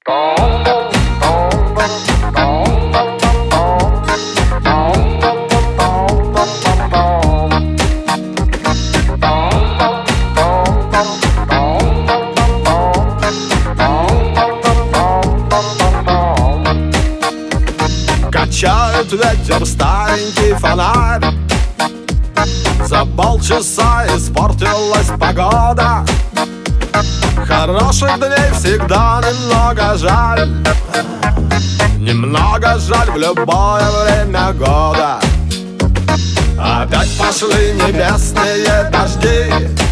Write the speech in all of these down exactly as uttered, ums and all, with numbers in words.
Качает ветер старенький фонарь, за полчаса испортилась погода. Хороших дней всегда немного жаль, немного жаль в любое время года. Опять пошли небесные дожди,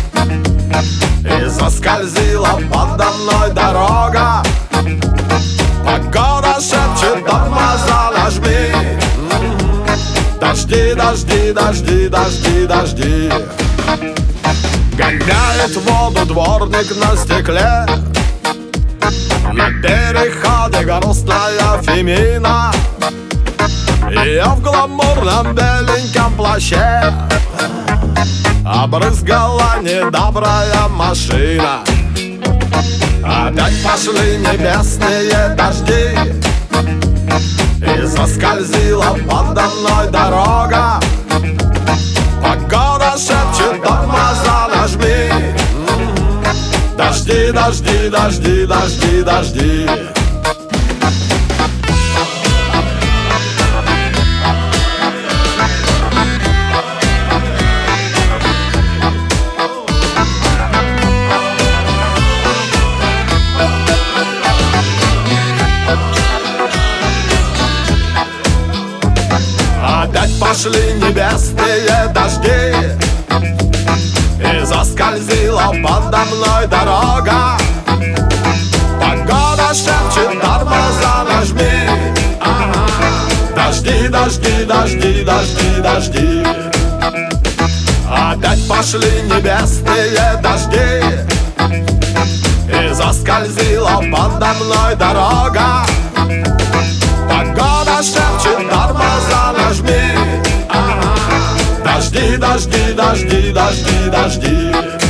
и заскользила подо мной дорога. Погода шепчет: тормоза нажми. Дожди, дожди, дожди, дожди, дожди. Гоняет воду дворник на стекле, на переходе грустная Фемина. Ее в гламурном беленьком плаще обрызгала недобрая машина. Опять пошли небесные дожди, и заскользила подо мной дорога. Погода шепчет: тормоза нажми. Дожди, дожди, дожди, дожди, дожди. Опять пошли небесные дожди, и заскользила подо мной дорога. Погода шепчет: тормоза нажми. Ага. Дожди, дожди, дожди, дожди, дожди. Опять пошли небесные дожди, и заскользила подо мной дорога. Погода шепчет: тормоза нажми. Ага. Дожди, дожди, дожди, дожди, дожди.